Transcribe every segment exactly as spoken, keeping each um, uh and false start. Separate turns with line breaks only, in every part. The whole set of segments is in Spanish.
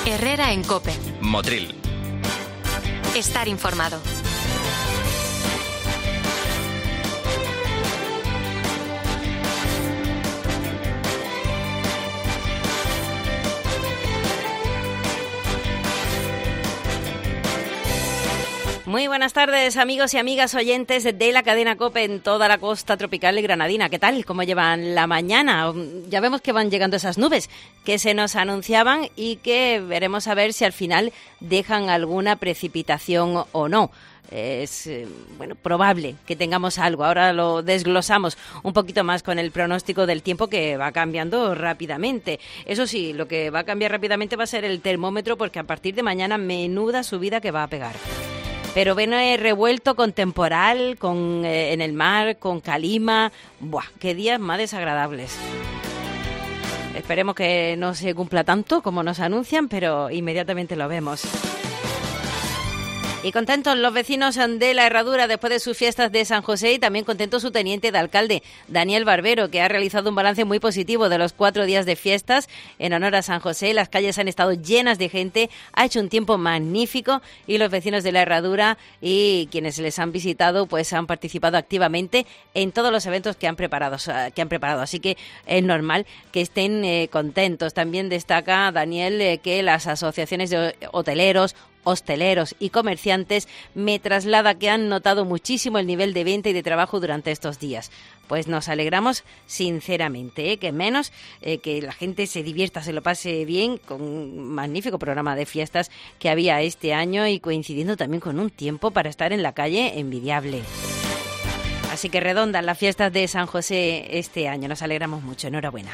Herrera en COPE.
Motril.
Estar informado.
Muy buenas tardes, amigos y amigas oyentes de la cadena COPE en toda la costa tropical y granadina. ¿Qué tal? ¿Cómo llevan la mañana? Ya vemos que van llegando esas nubes que se nos anunciaban y que veremos a ver si al final dejan alguna precipitación o no. Es eh, bueno, probable que tengamos algo. Ahora lo desglosamos un poquito más con el pronóstico del tiempo, que va cambiando rápidamente. Eso sí, lo que va a cambiar rápidamente va a ser el termómetro, porque a partir de mañana menuda subida que va a pegar. Pero viene revuelto con temporal, con eh, en el mar, con calima. ¡Buah! ¡Qué días más desagradables! Esperemos que no se cumpla tanto como nos anuncian, pero inmediatamente lo vemos. Y contentos los vecinos de La Herradura después de sus fiestas de San José, y también contento su teniente de alcalde, Daniel Barbero, que ha realizado un balance muy positivo de los cuatro días de fiestas en honor a San José. Las calles han estado llenas de gente, ha hecho un tiempo magnífico y los vecinos de La Herradura y quienes les han visitado pues han participado activamente en todos los eventos que han preparado. Que han preparado. Así que es normal que estén eh, contentos. También destaca Daniel eh, que las asociaciones de hoteleros, hosteleros y comerciantes me traslada que han notado muchísimo el nivel de venta y de trabajo durante estos días. Pues nos alegramos sinceramente, ¿eh? que menos eh, que la gente se divierta, se lo pase bien con un magnífico programa de fiestas que había este año y coincidiendo también con un tiempo para estar en la calle envidiable. Así que redondas las fiestas de San José este año, nos alegramos mucho, enhorabuena.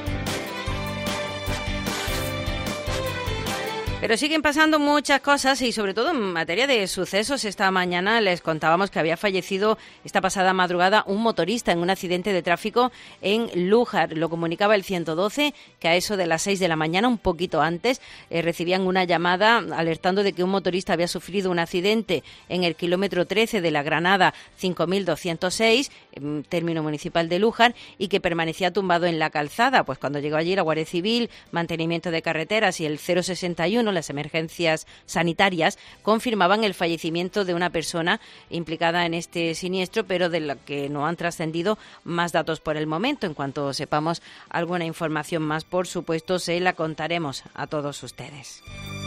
Pero siguen pasando muchas cosas y sobre todo en materia de sucesos. Esta mañana les contábamos que había fallecido esta pasada madrugada un motorista en un accidente de tráfico en Lújar. Lo comunicaba el ciento doce, que a eso de las seis de la mañana, un poquito antes, eh, recibían una llamada alertando de que un motorista había sufrido un accidente en el kilómetro trece de la Granada cinco mil doscientos seis, en término municipal de Lújar, y que permanecía tumbado en la calzada. Pues cuando llegó allí la Guardia Civil, Mantenimiento de Carreteras y el cero sesenta y uno, las emergencias sanitarias, confirmaban el fallecimiento de una persona implicada en este siniestro, pero de la que no han trascendido más datos por el momento. En cuanto sepamos alguna información más, por supuesto, se la contaremos a todos ustedes.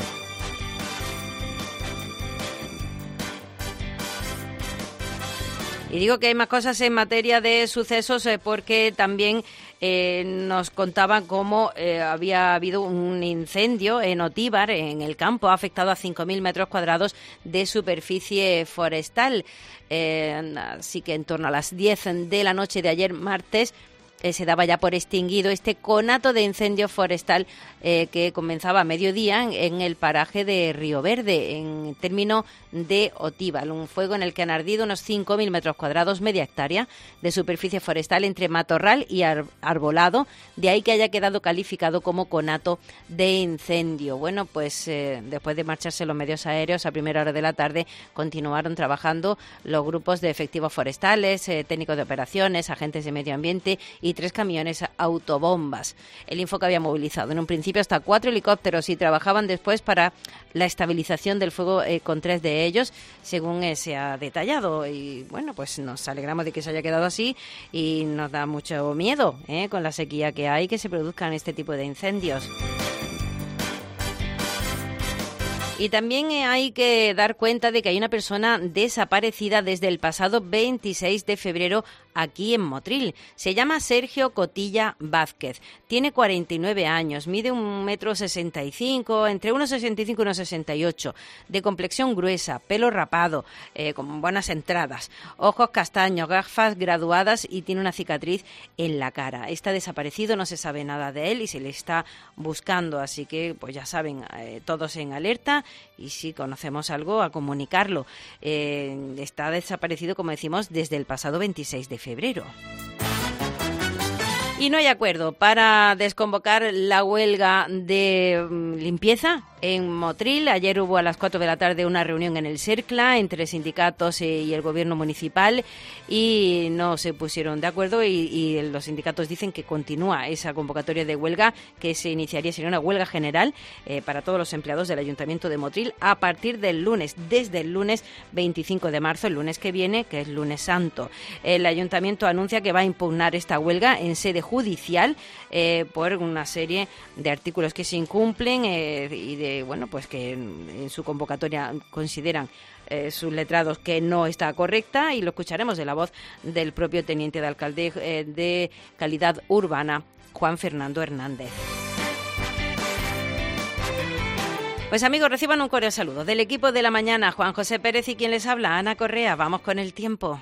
Y digo que hay más cosas en materia de sucesos eh, porque también eh, nos contaban cómo eh, había habido un incendio en Otíbar, en el campo, ha afectado a cinco mil metros cuadrados de superficie forestal. Eh, así que en torno a las diez de la noche de ayer martes, Eh, se daba ya por extinguido este conato de incendio forestal eh, que comenzaba a mediodía en, en el paraje de Río Verde, en término de Otíbar. Un fuego en el que han ardido unos cinco mil metros cuadrados, media hectárea de superficie forestal entre matorral y ar- arbolado, de ahí que haya quedado calificado como conato de incendio. Bueno, pues eh, después de marcharse los medios aéreos a primera hora de la tarde, continuaron trabajando los grupos de efectivos forestales, eh, técnicos de operaciones, agentes de medio ambiente y tres camiones autobombas. El Info que había movilizado en un principio hasta cuatro helicópteros y trabajaban después para la estabilización del fuego eh, con tres de ellos, según eh, se ha detallado. Y bueno, pues nos alegramos de que se haya quedado así y nos da mucho miedo eh, con la sequía que hay que se produzcan este tipo de incendios. Y también hay que dar cuenta de que hay una persona desaparecida desde el pasado veintiséis de febrero aquí en Motril. Se llama Sergio Cotilla Vázquez. Tiene cuarenta y nueve años, mide un metro sesenta y cinco, entre uno sesenta y cinco y uno sesenta y ocho, de complexión gruesa, pelo rapado, eh, con buenas entradas, ojos castaños, gafas graduadas y tiene una cicatriz en la cara. Está desaparecido, no se sabe nada de él y se le está buscando, así que pues ya saben, eh, todos en alerta. Y si conocemos algo, a comunicarlo. Eh, está desaparecido, como decimos, desde el pasado veintiséis de febrero. Y no hay acuerdo para desconvocar la huelga de limpieza en Motril. Ayer hubo a las cuatro de la tarde una reunión en el Cercla entre sindicatos y el gobierno municipal y no se pusieron de acuerdo y, y los sindicatos dicen que continúa esa convocatoria de huelga que se iniciaría, sería una huelga general eh, para todos los empleados del Ayuntamiento de Motril a partir del lunes, desde el lunes veinticinco de marzo, el lunes que viene, que es lunes santo. El Ayuntamiento anuncia que va a impugnar esta huelga en sede judicial eh, por una serie de artículos que se incumplen eh, y de, bueno, pues que en, en su convocatoria consideran eh, sus letrados que no está correcta, y lo escucharemos de la voz del propio teniente de alcalde eh, de Calidad Urbana, Juan Fernando Hernández. Pues amigos, reciban un cordial saludo del equipo de la mañana, Juan José Pérez y quien les habla, Ana Correa. Vamos con el tiempo.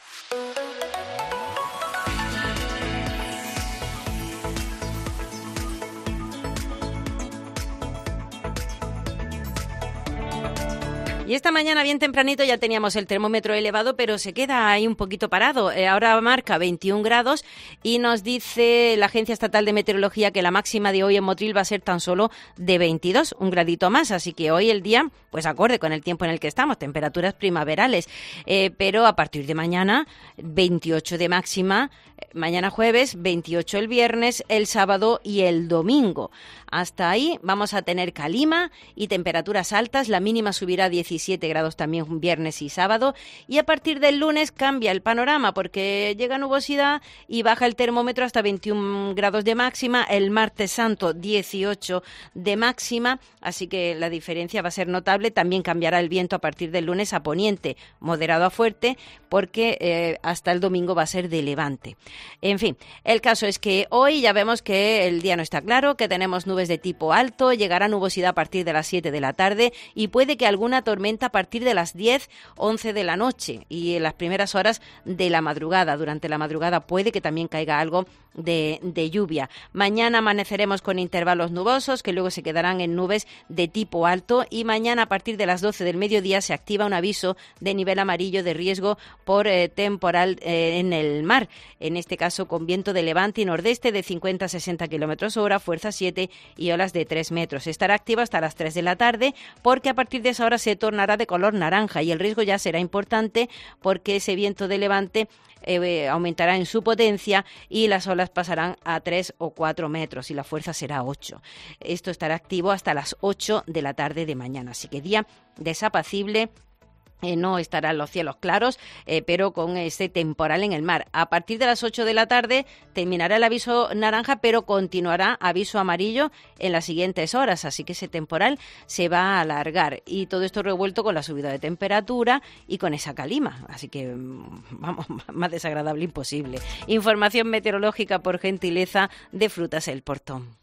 Y esta mañana bien tempranito ya teníamos el termómetro elevado, pero se queda ahí un poquito parado. Eh, ahora marca veintiún grados y nos dice la Agencia Estatal de Meteorología que la máxima de hoy en Motril va a ser tan solo de veintidós, un gradito más. Así que hoy el día, pues acorde con el tiempo en el que estamos, temperaturas primaverales. Eh, pero a partir de mañana, veintiocho de máxima, mañana jueves, veintiocho el viernes, el sábado y el domingo. Hasta ahí vamos a tener calima y temperaturas altas. La mínima subirá a diecisiete grados también viernes y sábado. Y a partir del lunes cambia el panorama porque llega nubosidad y baja el termómetro hasta veintiún grados de máxima. El martes santo, dieciocho de máxima. Así que la diferencia va a ser notable. También cambiará el viento a partir del lunes a poniente, moderado a fuerte, porque eh, hasta el domingo va a ser de levante. En fin, el caso es que hoy ya vemos que el día no está claro, que tenemos nubes de tipo alto, llegará nubosidad a partir de las siete de la tarde y puede que alguna tormenta a partir de las diez, once de la noche y en las primeras horas de la madrugada. Durante la madrugada puede que también caiga algo de, de lluvia. Mañana amaneceremos con intervalos nubosos que luego se quedarán en nubes de tipo alto y mañana a partir de las doce del mediodía se activa un aviso de nivel amarillo de riesgo por eh, temporal eh, en el mar. En este caso con viento de levante y nordeste de cincuenta a sesenta kilómetros hora, fuerza siete y olas de tres metros. Estará activa hasta las tres de la tarde porque a partir de esa hora se tornará de color naranja y el riesgo ya será importante porque ese viento de levante eh, aumentará en su potencia y las olas pasarán a tres o cuatro metros y la fuerza será ocho. Esto estará activo hasta las ocho de la tarde de mañana, así que día desapacible. Eh, no estarán los cielos claros, eh, pero con este temporal en el mar. A partir de las ocho de la tarde terminará el aviso naranja, pero continuará aviso amarillo en las siguientes horas, así que ese temporal se va a alargar. Y todo esto revuelto con la subida de temperatura y con esa calima, así que vamos, más desagradable imposible. Información meteorológica por gentileza de Frutas El Portón.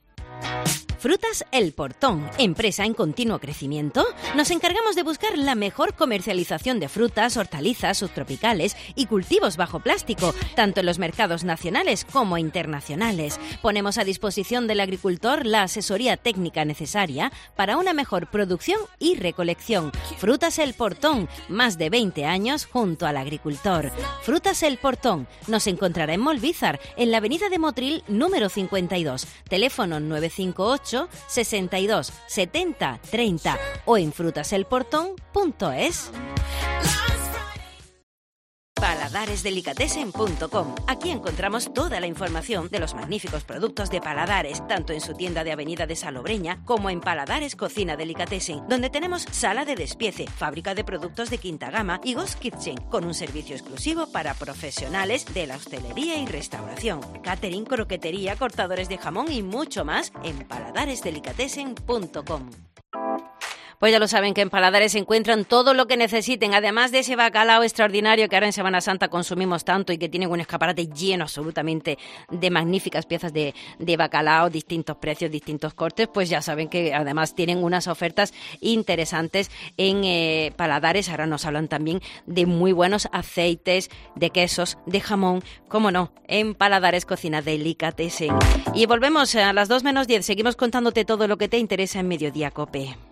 Frutas El Portón, empresa en continuo crecimiento. Nos encargamos de buscar la mejor comercialización de frutas, hortalizas, subtropicales y cultivos bajo plástico, tanto en los mercados nacionales como internacionales. Ponemos a disposición del agricultor la asesoría técnica necesaria para una mejor producción y recolección. Frutas El Portón, más de veinte años junto al agricultor. Frutas El Portón, nos encontrará en Molvízar, en la avenida de Motril número cincuenta y dos, teléfono nueve cinco ocho, sesenta y dos, setenta, treinta o en frutaselportón punto es. paladares delicatessen punto com. Aquí encontramos toda la información de los magníficos productos de Paladares, tanto en su tienda de Avenida de Salobreña como en Paladares Cocina Delicatessen, donde tenemos sala de despiece, fábrica de productos de quinta gama y Ghost Kitchen, con un servicio exclusivo para profesionales de la hostelería y restauración, catering, croquetería, cortadores de jamón y mucho más en paladares delicatessen punto com.
Pues ya lo saben que en Paladares encuentran todo lo que necesiten, además de ese bacalao extraordinario que ahora en Semana Santa consumimos tanto y que tienen un escaparate lleno absolutamente de magníficas piezas de, de bacalao, distintos precios, distintos cortes, pues ya saben que además tienen unas ofertas interesantes en eh, Paladares. Ahora nos hablan también de muy buenos aceites, de quesos, de jamón, cómo no, en Paladares Cocina Delicatessen. Y volvemos a las dos menos diez, seguimos contándote todo lo que te interesa en Mediodía Cope.